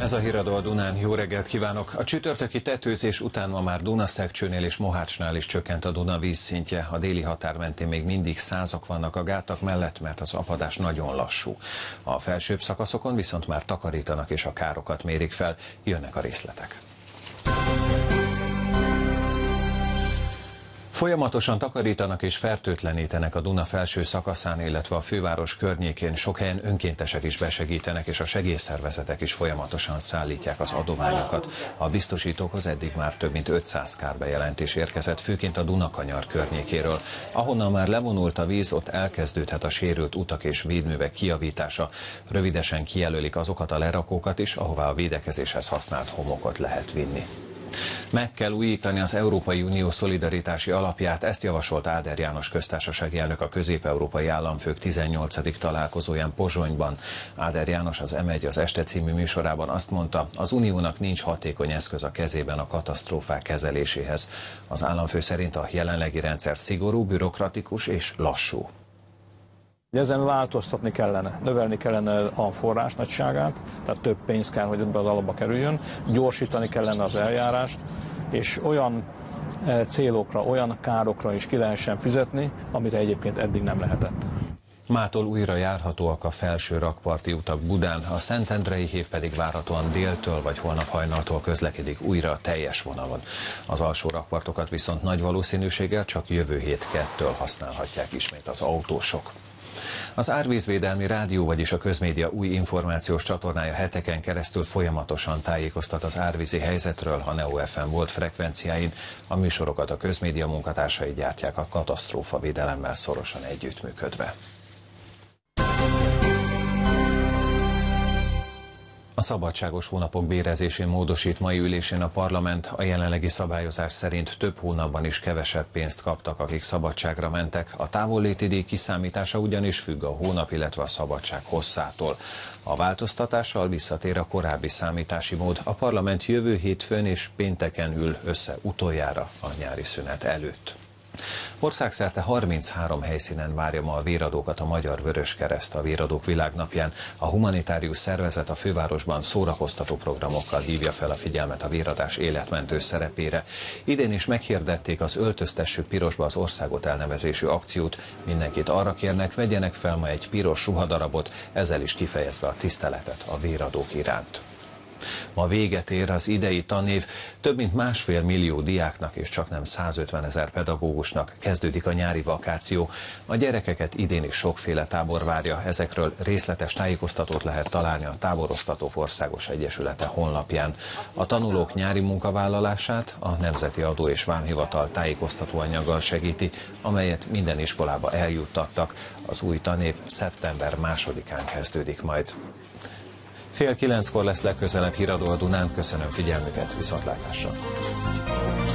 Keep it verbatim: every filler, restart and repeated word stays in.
Ez a Híradó a Dunán, jó reggelt kívánok! A csütörtöki tetőzés után ma már Dunaszekcsőnél és Mohácsnál is csökkent a Duna vízszintje. A déli határ mentén még mindig százak vannak a gátak mellett, mert az apadás nagyon lassú. A felsőbb szakaszokon viszont már takarítanak és a károkat mérik fel. Jönnek a részletek. Folyamatosan takarítanak és fertőtlenítenek a Duna felső szakaszán, illetve a főváros környékén. Sok helyen önkéntesek is besegítenek, és a segélyszervezetek is folyamatosan szállítják az adományokat. A biztosítókhoz eddig már több mint ötszáz kárbejelentés érkezett, főként a Dunakanyar környékéről. Ahonnan már levonult a víz, ott elkezdődhet a sérült utak és védművek kijavítása. Rövidesen kijelölik azokat a lerakókat is, ahová a védekezéshez használt homokot lehet vinni. Meg kell újítani az Európai Unió szolidaritási alapját, ezt javasolt Áder János köztársasági elnök a közép-európai államfők tizennyolcadik találkozóján Pozsonyban. Áder János az em egy az Este című műsorában azt mondta, az Uniónak nincs hatékony eszköz a kezében a katasztrófák kezeléséhez. Az államfő szerint a jelenlegi rendszer szigorú, bürokratikus és lassú. Ezen változtatni kellene, növelni kellene a forrás nagyságát, tehát több pénz kell, hogy ebbe az alapba kerüljön, gyorsítani kellene az eljárást, és olyan célokra, olyan károkra is ki lehessen fizetni, amire egyébként eddig nem lehetett. Mától újra járhatóak a felső rakparti utak Budán, a Szentendrei hév pedig várhatóan déltől vagy holnap hajnaltól közlekedik újra a teljes vonalon. Az alsó rakpartokat viszont nagy valószínűséggel csak jövő hét kettől használhatják ismét az autósok. Az Árvízvédelmi Rádió, vagyis a közmédia új információs csatornája heteken keresztül folyamatosan tájékoztat az árvízi helyzetről a Neo ef em volt frekvenciáin. A műsorokat a közmédia munkatársai gyártják a katasztrófavédelemmel szorosan együttműködve. A szabadságos hónapok bérezésén módosít mai ülésén a parlament. A jelenlegi szabályozás szerint több hónapban is kevesebb pénzt kaptak, akik szabadságra mentek. A távolléti díj kiszámítása ugyanis függ a hónap, illetve a szabadság hosszától. A változtatással visszatér a korábbi számítási mód. A parlament jövő hétfőn és pénteken ül össze utoljára a nyári szünet előtt. Országszerte harminchárom helyszínen várja ma a véradókat a Magyar Vöröskereszt. A Véradók Világnapján a humanitárius szervezet a fővárosban szórakoztató programokkal hívja fel a figyelmet a véradás életmentő szerepére. Idén is meghirdették az Öltöztessük pirosba az országot elnevezésű akciót. Mindenkit arra kérnek, vegyenek fel ma egy piros ruhadarabot, ezzel is kifejezve a tiszteletet a véradók iránt. Ma véget ér az idei tanév, több mint másfél millió diáknak és csaknem százötven ezer pedagógusnak kezdődik a nyári vakáció. A gyerekeket idén is sokféle tábor várja, ezekről részletes tájékoztatót lehet találni a Táboroztatók Országos Egyesülete honlapján. A tanulók nyári munkavállalását a Nemzeti Adó és Vámhivatal tájékoztatóanyaggal segíti, amelyet minden iskolába eljuttattak. Az új tanév szeptember másodikán kezdődik majd. Fél kilenckor lesz legközelebb Híradó a Dunán. Köszönöm figyelmüket, viszontlátásra!